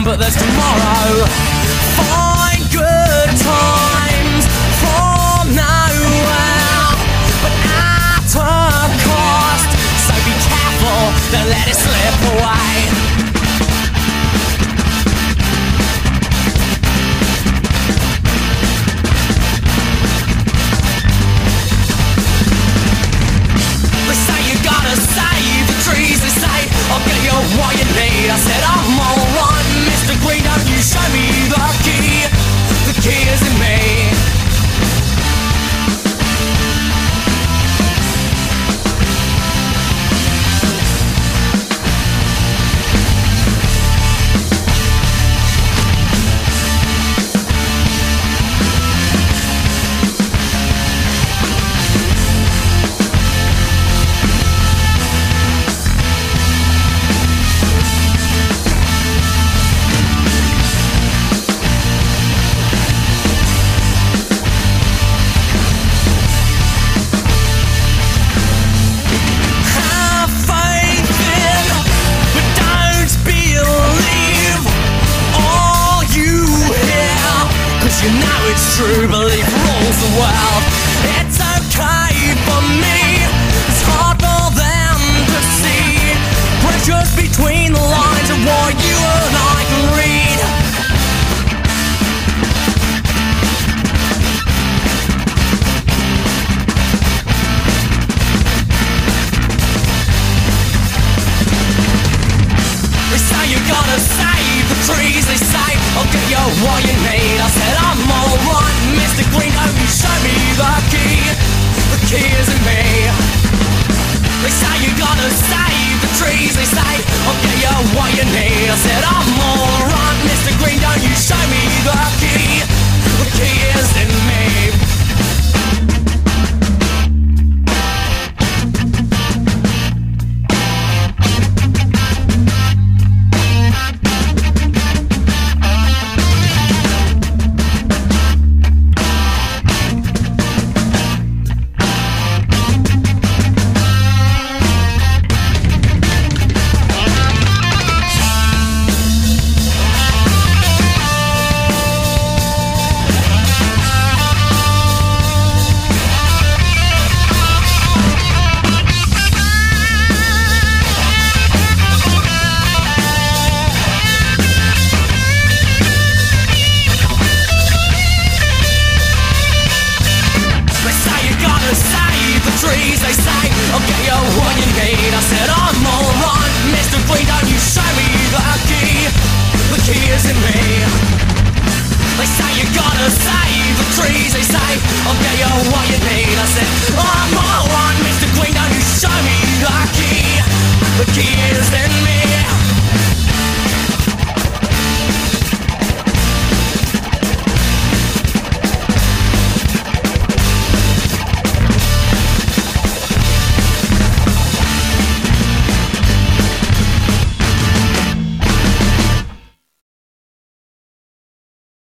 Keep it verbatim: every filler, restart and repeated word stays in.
but there's tomorrow. Find good times from nowhere, but at a cost. So be careful, don't let it slip away. Save the trees, they say, I'll get you what you need. I said, I'm alright, Mister Green, don't you show me the key. The key is in me. You know it's true, belief rules the world. It's okay for me, it's hard for them to see. Pressures between the lines of what you and I can read. They say you gotta save the trees, they say, I'll get you what you need. I said I'm alright, Mister Green, don't you show me the key. The key is in me. They say you gotta save the trees, they say, I'll get you what you need. I said I'm alright, Mister Green, don't you show me the key. The key is in me. They say, I'll get you what you need. I said, I'm alright, Mister Green, don't you show me the key. The key is in me. They say you gotta save the trees. They say, I'll